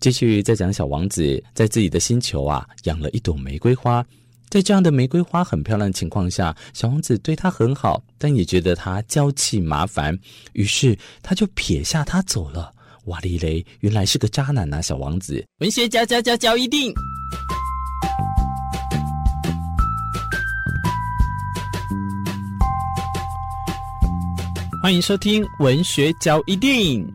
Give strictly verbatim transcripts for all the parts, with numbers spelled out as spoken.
继续再讲小王子在自己的星球啊养了一朵玫瑰花，在这样的玫瑰花很漂亮的情况下，小王子对她很好，但也觉得她娇气麻烦，于是他就撇下她走了。哇哩嘞，原来是个渣男啊！小王子，文学家家家教一定。欢迎收听文学教一定。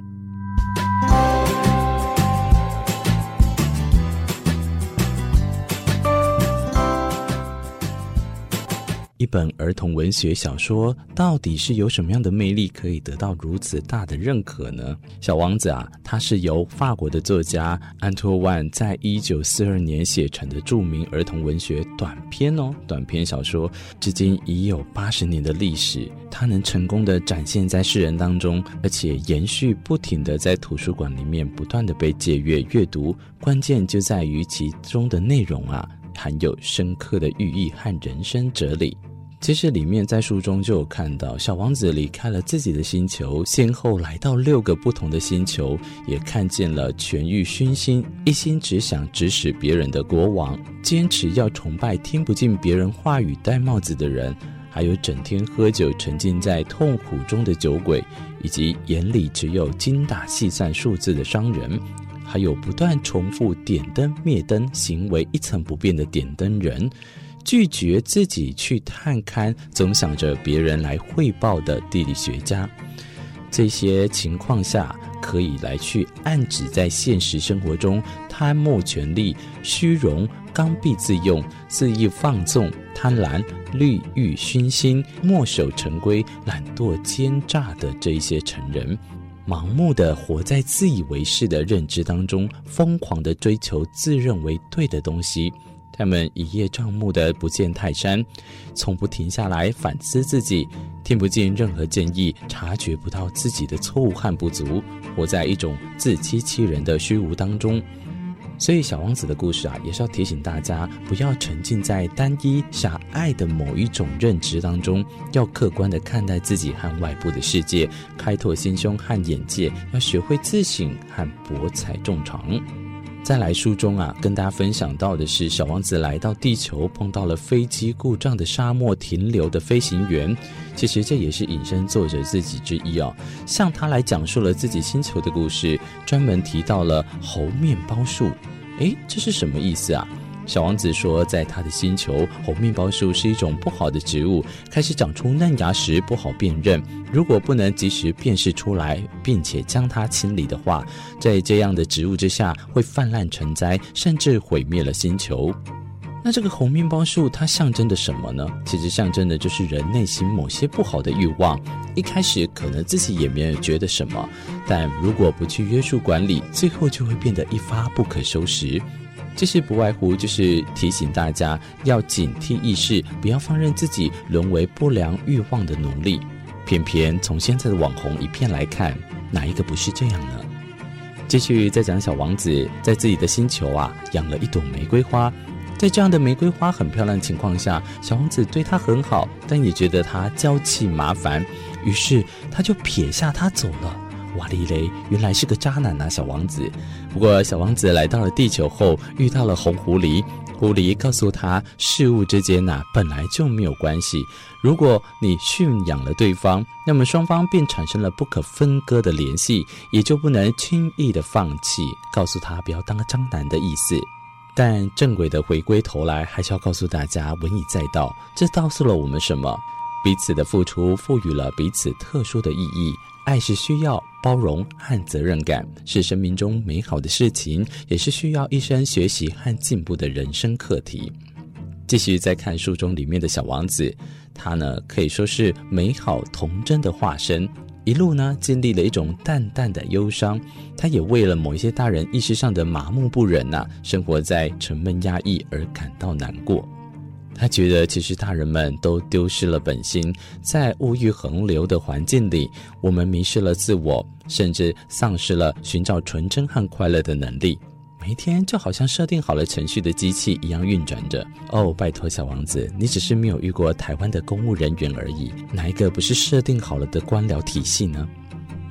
一本儿童文学小说到底是有什么样的魅力可以得到如此大的认可呢？小王子啊，它是由法国的作家安托万在一九四二年写成的著名儿童文学短篇哦，短篇小说至今已有八十年的历史，它能成功的展现在世人当中，而且延续不停的在图书馆里面不断的被借阅阅读，关键就在于其中的内容啊，含有深刻的寓意和人生哲理。其实里面在书中就有看到，小王子离开了自己的星球，先后来到六个不同的星球，也看见了权欲熏心、一心只想指使别人的国王，坚持要崇拜听不进别人话语戴帽子的人，还有整天喝酒沉浸在痛苦中的酒鬼，以及眼里只有精打细算数字的商人，还有不断重复点灯灭灯行为一成不变的点灯人，拒绝自己去探勘，总想着别人来汇报的地理学家。这些情况下可以来去暗指在现实生活中贪慕权力、虚荣、刚愎自用、肆意放纵、贪婪、利欲熏心、墨守成规、懒惰奸诈的这一些成人，盲目的活在自以为是的认知当中，疯狂的追求自认为对的东西。他们一叶障目的不见泰山，从不停下来反思自己，听不进任何建议，察觉不到自己的错误和不足，活在一种自欺欺人的虚无当中。所以小王子的故事啊，也是要提醒大家不要沉浸在单一狭隘的某一种认知当中，要客观的看待自己和外部的世界，开拓心胸和眼界，要学会自省和博采众长。再来书中啊，跟大家分享到的是小王子来到地球，碰到了飞机故障的沙漠停留的飞行员。其实这也是引申作者自己之一哦，向他来讲述了自己星球的故事，专门提到了猴面包树。诶，这是什么意思啊？小王子说，在他的星球，猴面包树是一种不好的植物，开始长出嫩芽时不好辨认，如果不能及时辨识出来，并且将它清理的话，在这样的植物之下会泛滥成灾，甚至毁灭了星球。那这个猴面包树它象征的什么呢？其实象征的就是人内心某些不好的欲望，一开始可能自己也没有觉得什么，但如果不去约束管理，最后就会变得一发不可收拾。这是不外乎就是提醒大家要警惕意识，不要放任自己沦为不良欲望的奴隶。偏偏从现在的网红一片来看，哪一个不是这样呢？继续再讲小王子在自己的星球啊养了一朵玫瑰花，在这样的玫瑰花很漂亮的情况下，小王子对她很好，但也觉得她娇气麻烦，于是他就撇下她走了。哇哩嘞，原来是个渣男啊！小王子。不过小王子来到了地球后，遇到了红狐狸，狐狸告诉他，事物之间啊本来就没有关系，如果你驯养了对方，那么双方便产生了不可分割的联系，也就不能轻易的放弃，告诉他不要当个渣男的意思。但正轨的回归头来，还是要告诉大家，文以载道，这告诉了我们什么？彼此的付出赋予了彼此特殊的意义，爱是需要包容和责任感，是生命中美好的事情，也是需要一生学习和进步的人生课题。继续再看书中里面的小王子，他呢可以说是美好童真的化身，一路呢经历了一种淡淡的忧伤，他也为了某一些大人意识上的麻木不仁啊，生活在沉闷压抑而感到难过。他觉得其实大人们都丢失了本心，在物欲横流的环境里，我们迷失了自我，甚至丧失了寻找纯真和快乐的能力。每一天就好像设定好了程序的机器一样运转着。哦，拜托小王子，你只是没有遇过台湾的公务人员而已，哪一个不是设定好了的官僚体系呢？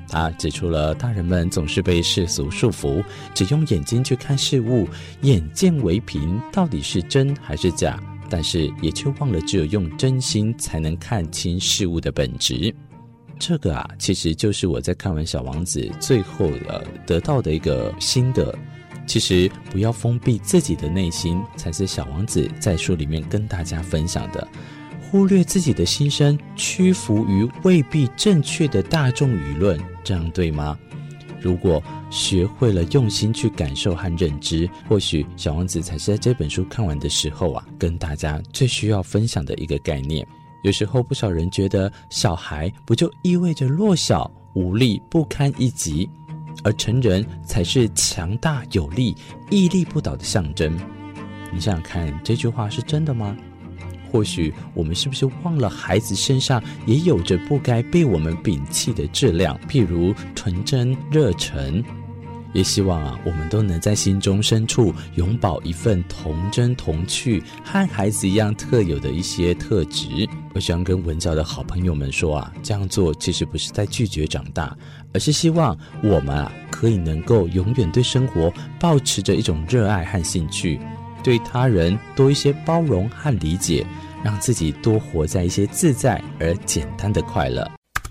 他指出了大人们总是被世俗束缚，只用眼睛去看事物，眼见为凭，到底是真还是假，但是也却忘了只有用真心才能看清事物的本质。这个啊，其实就是我在看完小王子最后呃得到的一个心得。其实不要封闭自己的内心，才是小王子在书里面跟大家分享的。忽略自己的心声，屈服于未必正确的大众舆论，这样对吗？如果学会了用心去感受和认知，或许小王子才是在这本书看完的时候啊，跟大家最需要分享的一个概念。有时候不少人觉得小孩不就意味着弱小、无力、不堪一击，而成人才是强大有力、屹立不倒的象征。你想想看，这句话是真的吗？或许我们是不是忘了孩子身上也有着不该被我们摒弃的质量，譬如纯真、热忱。也希望啊，我们都能在心中深处永葆一份童真童趣，和孩子一样特有的一些特质。我希望跟文教的好朋友们说啊，这样做其实不是在拒绝长大，而是希望我们啊可以能够永远对生活抱持着一种热爱和兴趣，对他人多一些包容和理解，让自己多活在一些自在而简单的快乐。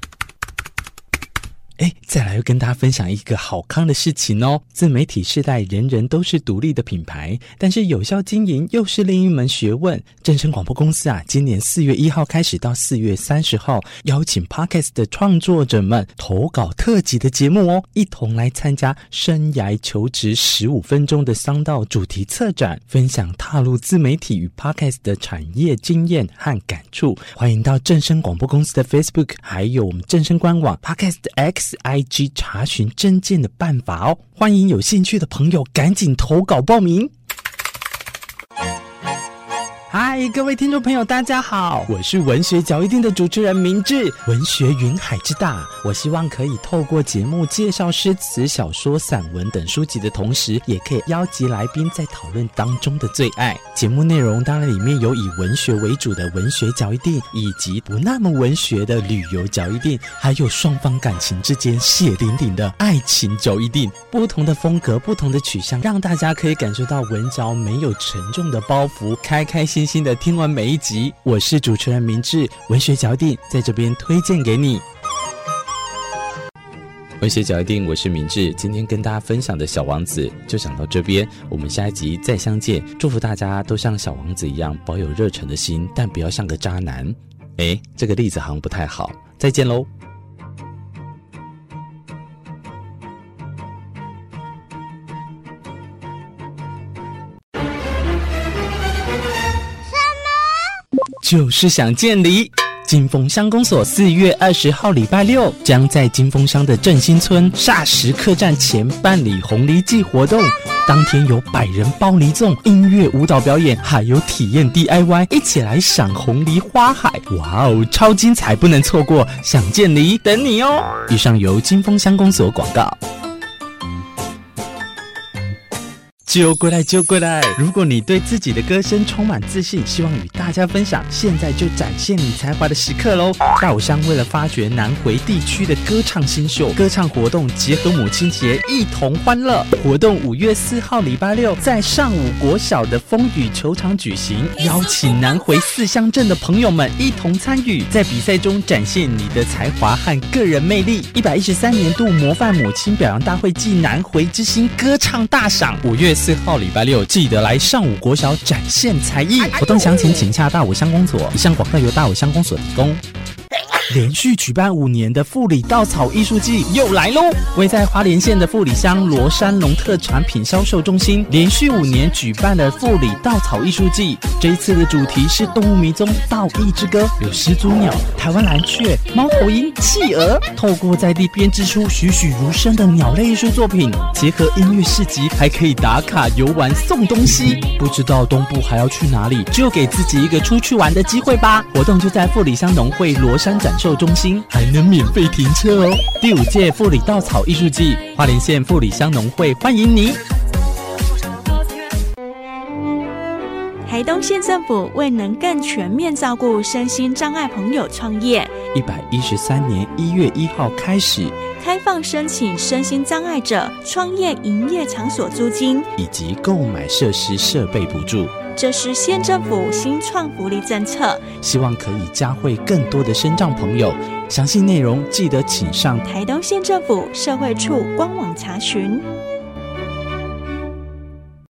哎，再来又跟大家分享一个好康的事情哦。自媒体世代人人都是独立的品牌，但是有效经营又是另一门学问。正声广播公司啊，今年四月一号开始到四月三十号，邀请 Podcast 的创作者们投稿特辑的节目哦，一同来参加生涯求职十五分钟的商道主题策展，分享踏入自媒体与 Podcast 的产业经验和感触。欢迎到正声广播公司的 Facebook， 还有我们正声官网 Podcast X I G 查询征件的办法哦，欢迎有兴趣的朋友赶紧投稿报名。嗨，各位听众朋友大家好，我是文学角一定的主持人明志。文学云海之大，我希望可以透过节目介绍诗词、小说、散文等书籍的同时，也可以邀集来宾在讨论当中的最爱。节目内容当然里面有以文学为主的文学角一定，以及不那么文学的旅游角一定，还有双方感情之间血淋淋的爱情角一定。不同的风格，不同的取向，让大家可以感受到文角没有沉重的包袱，开开心心的听完每一集。我是主持人明志，文学角一定在这边推荐给你。文学角一定，我是明志。今天跟大家分享的小王子就讲到这边，我们下一集再相见。祝福大家都像小王子一样保有热忱的心，但不要像个渣男。诶，这个例子好像不太好。再见咯。就是想见你。金峰乡公所四月二十号礼拜六将在金峰乡的振兴村霎时客栈前办理红梨季活动，当天有百人包梨粽、音乐舞蹈表演，还有体验 D I Y， 一起来赏红梨花海。哇哦，超精彩，不能错过！想见你，等你哦。以上由金峰乡公所广告。就过来就过来！如果你对自己的歌声充满自信，希望与大家分享，现在就展现你才华的时刻咯。大武乡为了发掘南回地区的歌唱新秀，歌唱活动结合母亲节一同欢乐。活动五月四号礼拜六在上武国小的风雨球场举行，邀请南回四乡镇的朋友们一同参与，在比赛中展现你的才华和个人魅力。一百一十三年度模范母亲表扬大会暨南回之星歌唱大赏，五月四号礼拜六记得来上武国小展现才艺。活动详情请洽大武乡公所，以上广告由大武乡公所提供。连续举办五年的富里稻草艺术季又来喽！位在花莲县的富里乡罗山农特产品销售中心，连续五年举办了富里稻草艺术季。这一次的主题是动物迷踪稻艺之歌，有始祖鸟、台湾蓝雀、猫头鹰、企鹅，透过在地编织出栩栩如生的鸟类艺术作品，结合音乐市集，还可以打卡游玩送东西。不知道东部还要去哪里，就给自己一个出去玩的机会吧！活动就在富里乡农会罗山展售中心，还能免费停车哦。第五届富里稻草艺术季，花莲县富里乡农会欢迎你。 台东县政府为能更全面照顾身心障碍朋友创业， 一百一十三年一月一号开始， 开放申请身心障碍者创业营业场所租金以及购买设施设备补助。 这是县政府新创福利政策， 希望可以嘉惠更多的身障朋友。详细内容记得请上台东县政府社会处官网查询。